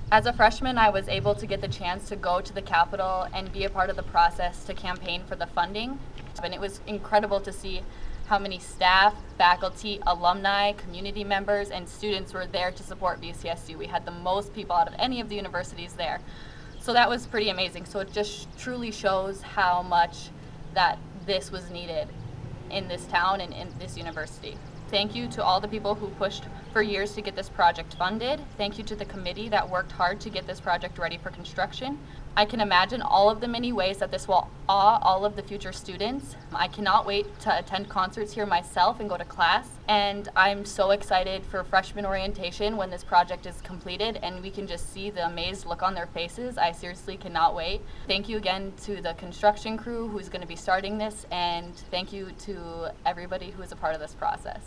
As a freshman, I was able to get the chance to go to the Capitol and be a part of the process to campaign for the funding. And it was incredible to see how many staff, faculty, alumni, community members, and students were there to support VCSU. We had the most people out of any of the universities there. So that was pretty amazing. So it just truly shows how much that this was needed in this town and in this university. Thank you to all the people who pushed for years to get this project funded. Thank you to the committee that worked hard to get this project ready for construction. I can imagine all of the many ways that this will awe all of the future students. I cannot wait to attend concerts here myself and go to class. And I'm so excited for freshman orientation when this project is completed and we can just see the amazed look on their faces. I seriously cannot wait. Thank you again to the construction crew who's going to be starting this, and thank you to everybody who is a part of this process.